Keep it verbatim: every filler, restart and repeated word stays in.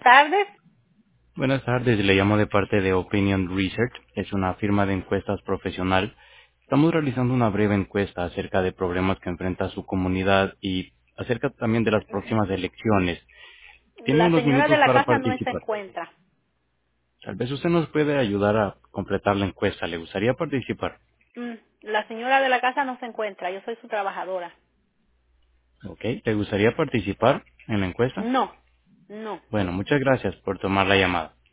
tardes. Buenas tardes, le llamo de parte de Opinion Research, es una firma de encuestas profesional. Estamos realizando una breve encuesta acerca de problemas que enfrenta su comunidad y acerca también de las próximas elecciones. Tiene La unos señora de minutos la para casa no se participar. encuentra. Tal vez usted nos puede ayudar a completar la encuesta. ¿Le gustaría participar? Mm, La señora de la casa no se encuentra. Yo soy su trabajadora. ¿Ok? ¿Le gustaría participar en la encuesta? No, no. Bueno, muchas gracias por tomar la llamada.